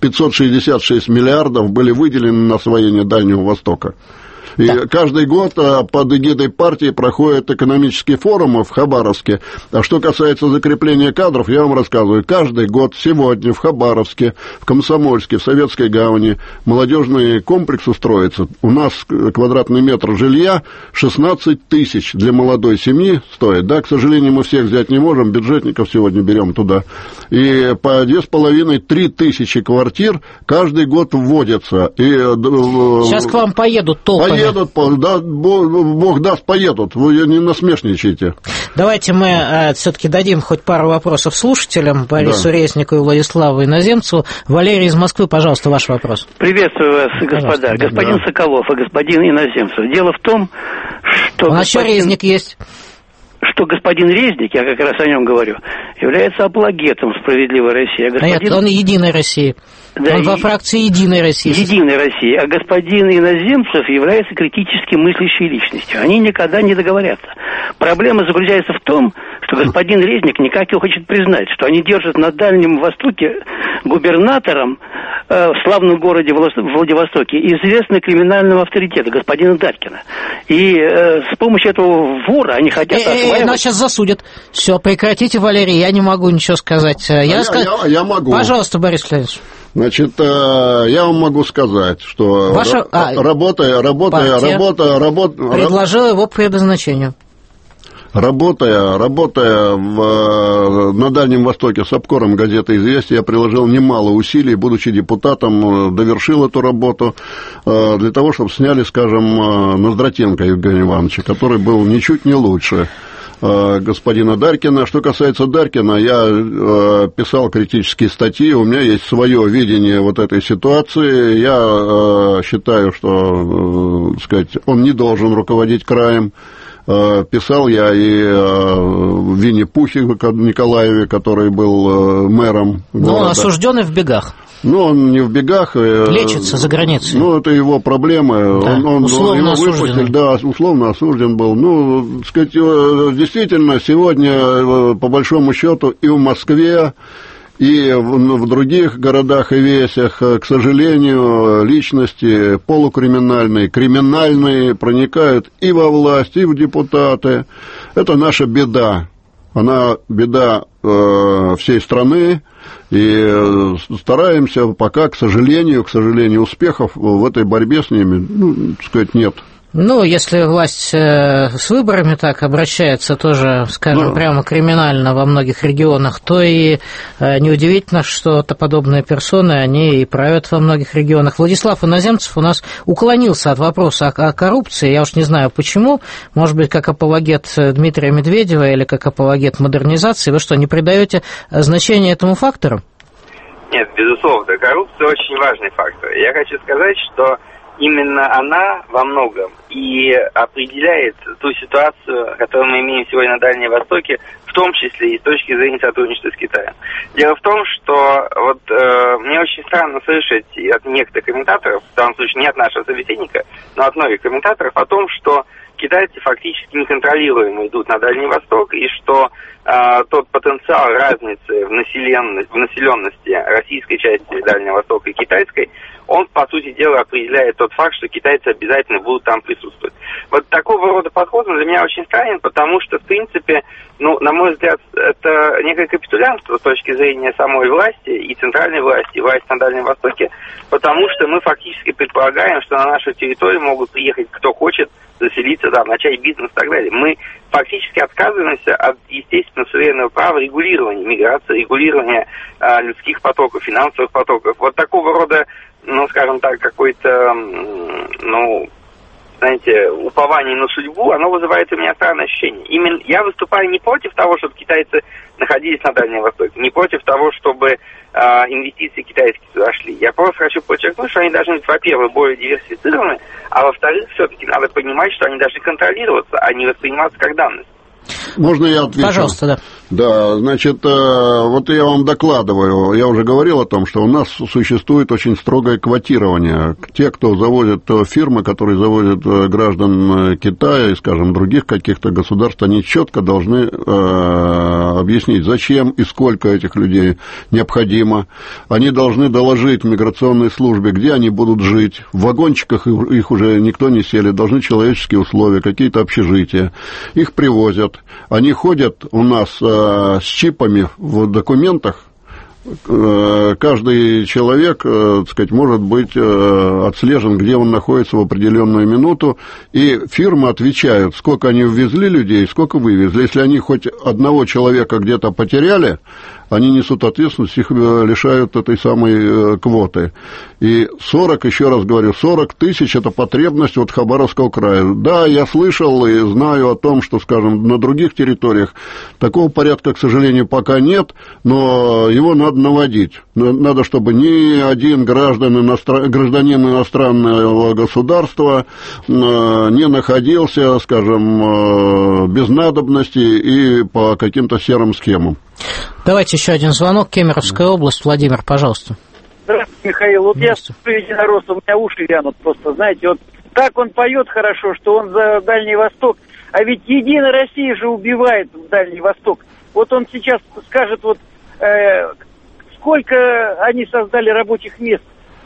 566 миллиардов, были выделены на освоение Дальнего Востока. И каждый год под эгидой партии проходят экономические форумы в Хабаровске. А что касается закрепления кадров, я вам рассказываю. Каждый год сегодня в Хабаровске, в Комсомольске, в Советской Гавани молодежный комплекс устроится. У нас квадратный метр жилья 16 тысяч для молодой семьи стоит. Да, к сожалению, мы всех взять не можем, бюджетников сегодня берем туда. И по 2,5-3 тысячи квартир каждый год вводятся. Сейчас к вам поедут толпами. Да, Бог даст, поедут. Вы не насмешничайте. Давайте мы все-таки дадим хоть пару вопросов слушателям, Борису Резнику и Владиславу Иноземцеву. Валерий из Москвы, пожалуйста, ваш вопрос. Приветствую вас, господа. Пожалуйста. Господин Соколов и господин Иноземцев. Дело в том, что... У нас еще Резник есть. Что господин Резник, я как раз о нем говорю, является апологетом «Справедливой России». Нет, он «Единой России». Да, он во фракции «Единой России». «Единой России». А господин Иноземцев является критически мыслящей личностью. Они никогда не договорятся. Проблема заключается в том, что господин Резник никак не хочет признать, что они держат на Дальнем Востоке губернатором в славном городе Владивостоке известный криминального авторитета, господина Дарькина. И с помощью этого вора они хотят осваивать... Нас сейчас засудят. Все, прекратите, Валерий, я не могу ничего сказать. Я могу. Пожалуйста, Борис Леонидович. Значит, я вам могу сказать, что работая... предложила его предназначению. Работая на Дальнем Востоке с обкором газеты «Известия», я приложил немало усилий, будучи депутатом, довершил эту работу для того, чтобы сняли, скажем, Ноздратенко Евгения Ивановича, который был ничуть не лучше господина Дарькина. Что касается Дарькина, я писал критические статьи, у меня есть свое видение вот этой ситуации. Я считаю, что, он не должен руководить краем. Писал я и Винни-Пухе Николаеве, который был мэром города. Но он осужденный в бегах. Он не в бегах. Лечится за границей. Это его проблемы. Да, условно осужден. Да, условно осужден был. Действительно, сегодня, по большому счету, и в Москве, и в других городах и весях, к сожалению, личности полукриминальные, криминальные проникают и во власть, и в депутаты. Это наша беда. Она беда всей страны. И стараемся пока, к сожалению, успехов в этой борьбе с ними, нет. Если власть с выборами так обращается тоже, скажем, прямо криминально во многих регионах, то и неудивительно, что подобные персоны, они и правят во многих регионах. Владислав Иноземцев у нас уклонился от вопроса о коррупции, я уж не знаю почему, может быть, как апологет Дмитрия Медведева или как апологет модернизации. Вы что, не придаете значения этому фактору? Нет, безусловно, коррупция очень важный фактор. Я хочу сказать, что именно она во многом и определяет ту ситуацию, которую мы имеем сегодня на Дальнем Востоке, в том числе и с точки зрения сотрудничества с Китаем. Дело в том, что мне очень странно слышать от некоторых комментаторов, в данном случае не от нашего собеседника, но от многих комментаторов, о том, что китайцы фактически неконтролируемо идут на Дальний Восток, и что тот потенциал разницы в населенности российской части Дальнего Востока и китайской, он, по сути дела, определяет тот факт, что китайцы обязательно будут там присутствовать. Вот такого рода подход для меня очень странен, потому что, в принципе, на мой взгляд, это некое капитулянство с точки зрения самой власти и центральной власти, и власти на Дальнем Востоке, потому что мы фактически предполагаем, что на нашу территорию могут приехать кто хочет, заселиться, начать бизнес и так далее. Мы фактически отказываемся от, естественно, суверенного права регулирования миграции, регулирования людских потоков, финансовых потоков. Вот такого рода, скажем так, какой-то, упование на судьбу, оно вызывает у меня странное ощущение. Именно я выступаю не против того, чтобы китайцы находились на Дальнем Востоке, не против того, чтобы инвестиции китайские туда шли. Я просто хочу подчеркнуть, что они должны быть, во-первых, более диверсифицированы, а во-вторых, все-таки надо понимать, что они должны контролироваться, а не восприниматься как данность. Можно я отвечу? Пожалуйста, да. Да, значит, вот я вам докладываю, я уже говорил о том, что у нас существует очень строгое квотирование. Те, кто завозят фирмы, которые завозят граждан Китая и, скажем, других каких-то государств, они четко должны объяснить, зачем и сколько этих людей необходимо. Они должны доложить миграционной службе, где они будут жить. В вагончиках их уже никто не селит, должны человеческие условия, какие-то общежития. Их привозят. Они ходят у нас с чипами в документах. Каждый человек, так сказать, может быть отслежен, где он находится в определенную минуту, и фирмы отвечают, сколько они ввезли людей, сколько вывезли. Если они хоть одного человека где-то потеряли, они несут ответственность, их лишают этой самой квоты. И 40, еще раз говорю, 40 тысяч – это потребность от Хабаровского края. Да, я слышал и знаю о том, что, скажем, на других территориях такого порядка, к сожалению, пока нет, но его надо наводить. Надо, чтобы ни один гражданин иностранного государства не находился, скажем, без надобности и по каким-то серым схемам. Давайте еще один звонок. Кемеровская область. Владимир, пожалуйста. Здравствуйте, Михаил. Вот я слушаю единорос, у меня уши вянут просто, знаете, вот так он поет хорошо, что он за Дальний Восток, а ведь Единая Россия же убивает Дальний Восток. Вот он сейчас скажет, сколько они создали рабочих мест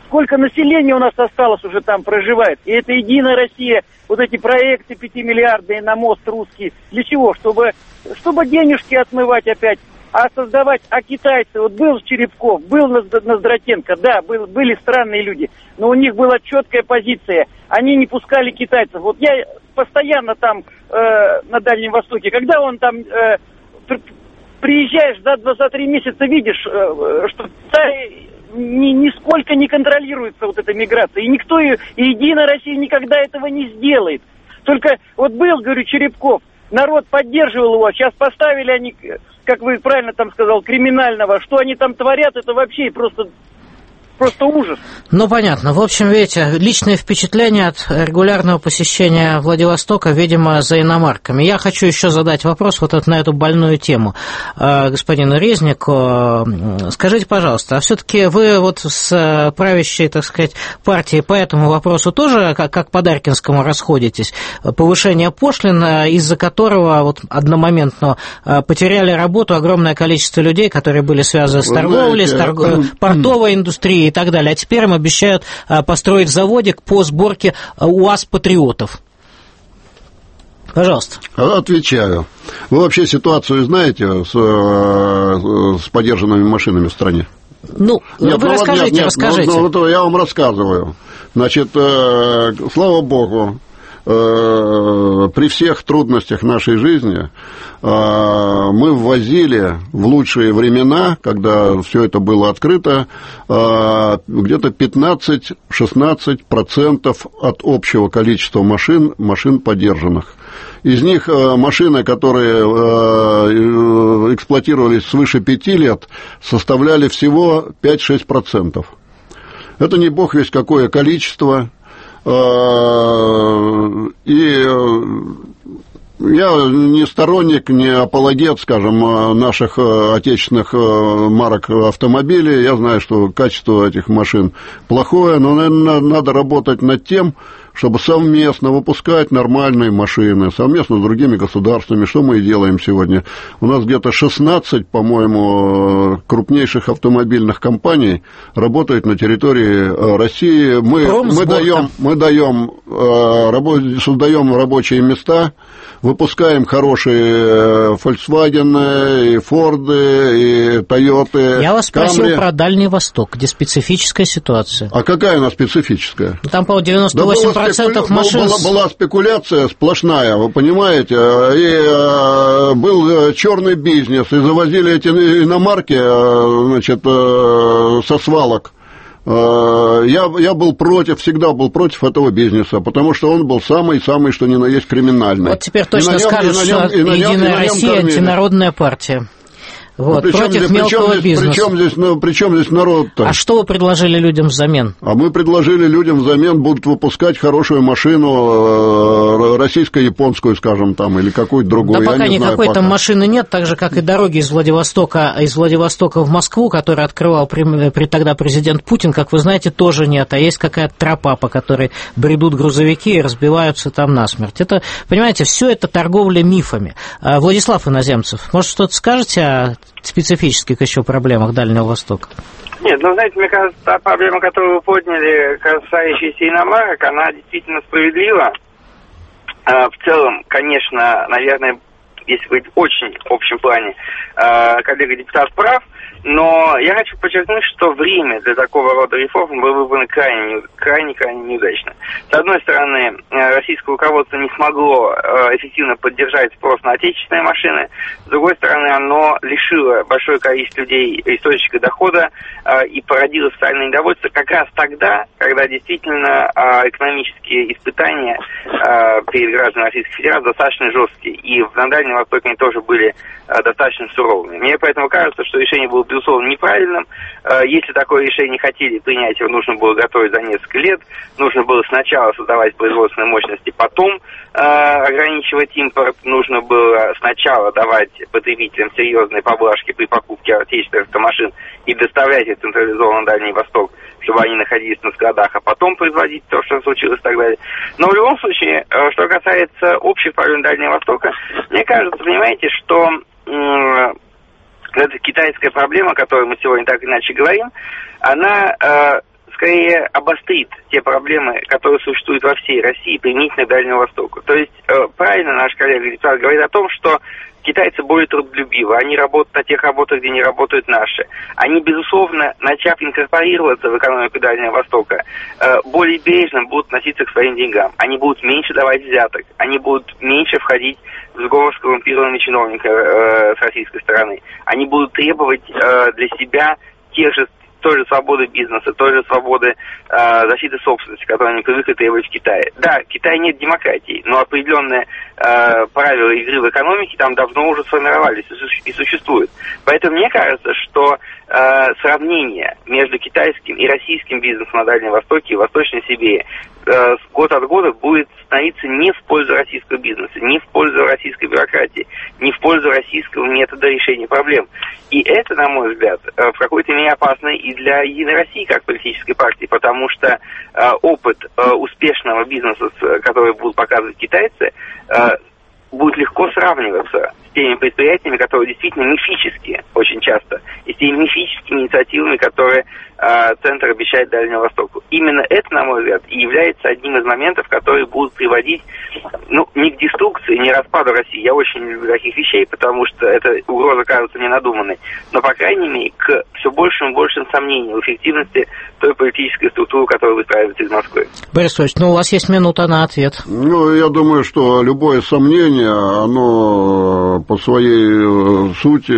сколько населения у нас осталось уже там проживает. И это «Единая Россия», вот эти проекты 5-миллиардные на мост русский. Для чего? Чтобы денежки отмывать опять. А китайцы, вот был Черепков, был Ноздратенко, да, были странные люди, но у них была четкая позиция, они не пускали китайцев. Вот я постоянно там на Дальнем Востоке, когда он там приезжаешь за 3 месяца, видишь, что нисколько не контролируется вот эта миграция, и никто, и «Единая Россия» никогда этого не сделает. Только вот был, говорю, Черепков, народ поддерживал его, сейчас поставили они, как вы правильно там сказал, криминального. Что они там творят, это вообще просто ужас. Ну, понятно. В общем, видите, личные впечатления от регулярного посещения Владивостока, видимо, за иномарками. Я хочу еще задать вопрос вот на эту больную тему господину Резнику. Скажите, пожалуйста, а все-таки вы вот с правящей, так сказать, партией по этому вопросу тоже, как по Дарькинскому, расходитесь? Повышение пошлин, из-за которого вот одномоментно потеряли работу огромное количество людей, которые были связаны с торговлей, с портовой индустрией и так далее. А теперь им обещают построить заводик по сборке УАЗ-патриотов. Пожалуйста. Отвечаю. Вы вообще ситуацию знаете с подержанными машинами в стране? Ну, нет, вы расскажите. Я вам рассказываю. Значит, слава богу, при всех трудностях нашей жизни мы ввозили в лучшие времена, когда все это было открыто, где-то 15-16% от общего количества машин подержанных. Из них машины, которые эксплуатировались свыше 5 лет, составляли всего 5-6%. Это не бог весть какое количество. И я не сторонник, не апологет, скажем, наших отечественных марок автомобилей. Я знаю, что качество этих машин плохое, но, наверное, надо работать над тем, чтобы совместно выпускать нормальные машины, совместно с другими государствами. Что мы и делаем сегодня? У нас где-то 16, по-моему, крупнейших автомобильных компаний работают на территории России. Мы создаем рабочие места, выпускаем хорошие Volkswagen, и Ford, и Toyota. Я вас спросил про Дальний Восток, где специфическая ситуация. А какая она специфическая? Там, по-моему, 98% машин... Была спекуляция сплошная, вы понимаете, и был черный бизнес, и завозили эти иномарки, значит, со свалок. Я был против, всегда был против этого бизнеса, потому что он был самый-самый, что ни на есть, криминальный. Вот теперь точно скажут, что «Единая Россия» антинародная партия. Вот, против мелкого бизнеса. Причем здесь народ-то? А что вы предложили людям взамен? А мы предложили людям взамен будут выпускать хорошую машину, российско-японскую, скажем, там, или какую-то другую. Да, пока никакой там машины нет, так же, как и дороги из Владивостока в Москву, который открывал тогда президент Путин, как вы знаете, тоже нет. А есть какая-то тропа, по которой бредут грузовики и разбиваются там насмерть. Это, понимаете, все это торговля мифами. Владислав Иноземцев, может, что-то скажете о специфических еще проблемах Дальнего Востока? Нет, знаете, мне кажется, та проблема, которую вы подняли, касающаяся иномарок, она действительно справедлива. В целом, конечно, наверное, если быть в очень общем плане, коллега-депутат прав, но я хочу подчеркнуть, что время для такого рода реформ было выбрано крайне неудачно. С одной стороны, российское руководство не смогло эффективно поддержать спрос на отечественные машины, с другой стороны, оно лишило большое количество людей источника дохода и породило социальное недовольство как раз тогда, когда действительно экономические испытания перед гражданами Российской Федерации достаточно жесткие, и на Дальнем Востоке они тоже были достаточно суровыми. Мне поэтому кажется, что решение было безусловно неправильным. Если такое решение хотели принять, его нужно было готовить за несколько лет. Нужно было сначала создавать производственные мощности, потом ограничивать импорт. Нужно было сначала давать потребителям серьезные поблажки при покупке отечественных автомашин и доставлять их централизованно на Дальний Восток, чтобы они находились на складах, а потом производить то, что случилось и так далее. Но в любом случае, что касается общих проблем Дальнего Востока, мне кажется, понимаете, что эта китайская проблема, о которой мы сегодня так или иначе говорим, она скорее обострит те проблемы, которые существуют во всей России применительно к Дальнему Востоку. То есть правильно наш коллега говорит о том, что китайцы более трудолюбивы, они работают на тех работах, где не работают наши. Они, безусловно, начав инкорпорироваться в экономику Дальнего Востока, более бережно будут относиться к своим деньгам. Они будут меньше давать взяток, они будут меньше входить в сговор с коррумпированными чиновниками с российской стороны. Они будут требовать для себя той же свободы бизнеса, той же свободы защиты собственности, которую они привыкли требовать в Китае. Да, в Китае нет демократии, но определенные правила игры в экономике там давно уже сформировались и существуют. Поэтому мне кажется, что сравнение между китайским и российским бизнесом на Дальнем Востоке и Восточной Сибири год от года будет становиться не в пользу российского бизнеса, не в пользу российской бюрократии, не в пользу российского метода решения проблем. И это, на мой взгляд, в какой-то мере опасно и для Единой России как политической партии, потому что опыт успешного бизнеса, который будут показывать китайцы, будет легко сравниваться с теми предприятиями, которые действительно мифические очень часто, и с теми мифическими инициативами, которые Центр обещает Дальнему Востоку. Именно это, на мой взгляд, и является одним из моментов, которые будут приводить, не к деструкции, не к распаду России. Я очень не люблю таких вещей, потому что эта угроза кажется мне надуманной. Но, по крайней мере, к все большим и большим сомнениям в эффективности той политической структуры, которая выстраивается из Москвы. Борис Ильич, у вас есть минута на ответ. Я думаю, что любое сомнение, оно по своей сути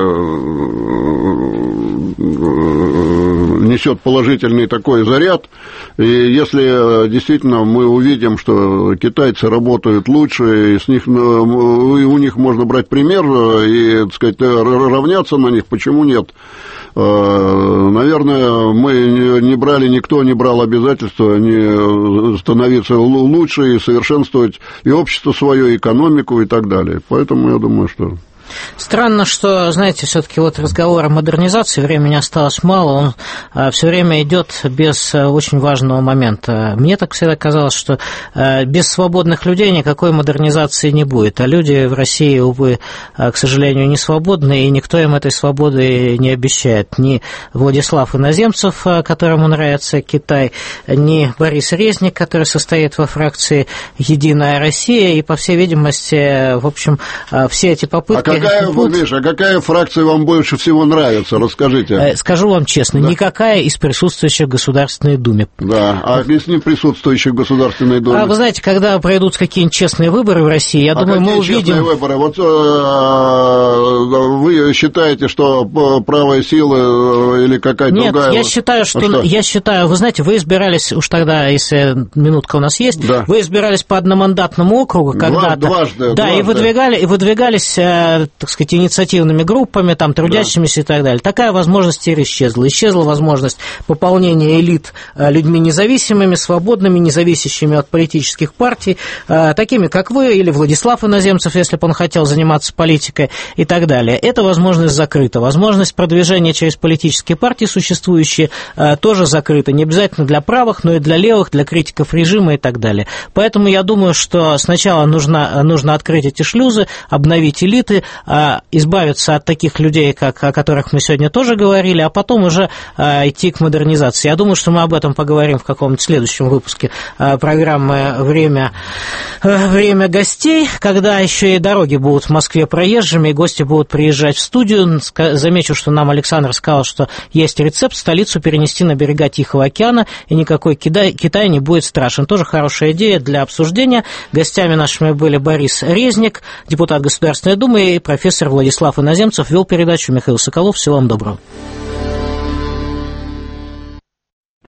несет положительный такой заряд, и если действительно мы увидим, что китайцы работают лучше, и у них можно брать пример и, так сказать, равняться на них, почему нет? Наверное, никто не брал обязательства не становиться лучше и совершенствовать и общество свое, и экономику и так далее. Поэтому я думаю, что... Странно, что, знаете, все-таки разговор о модернизации, времени осталось мало, он все время идет без очень важного момента. Мне так всегда казалось, что без свободных людей никакой модернизации не будет, а люди в России, увы, к сожалению, не свободны, и никто им этой свободы не обещает. Ни Владислав Иноземцев, которому нравится Китай, ни Борис Резник, который состоит во фракции «Единая Россия», и, по всей видимости, в общем, все эти попытки... Какая фракция вам больше всего нравится? Расскажите. Скажу вам честно, никакая из присутствующих в Государственной Думе. Да, а из не присутствующих в Государственной Думе? Вы знаете, когда пройдут какие-нибудь честные выборы в России, я думаю, мы увидим... честные выборы? Вы считаете, что правая сила или какая-то другая... Нет, я считаю, вы знаете, вы избирались, уж тогда, если минутка у нас есть, да. Вы избирались по одномандатному округу когда-то. Дважды. И выдвигались, так сказать, инициативными группами, там, трудящимися и так далее. Такая возможность теперь исчезла. Исчезла возможность пополнения элит людьми независимыми, свободными, независящими от политических партий, такими, как вы, или Владислав Иноземцев, если бы он хотел заниматься политикой и так далее. Эта возможность закрыта. Возможность продвижения через политические партии существующие тоже закрыта. Не обязательно для правых, но и для левых, для критиков режима и так далее. Поэтому я думаю, что сначала нужно открыть эти шлюзы, обновить элиты, избавиться от таких людей, о которых мы сегодня тоже говорили, а потом уже идти к модернизации. Я думаю, что мы об этом поговорим в каком-то следующем выпуске программы «Время гостей», когда еще и дороги будут в Москве проезжими, и гости будут приезжать в студию. Замечу, что нам Александр сказал, что есть рецепт столицу перенести на берега Тихого океана, и никакой Китай не будет страшен. Тоже хорошая идея для обсуждения. Гостями нашими были Борис Резник, депутат Государственной Думы, и профессор Владислав Иноземцев. Вел передачу Михаил Соколов. Всего вам доброго.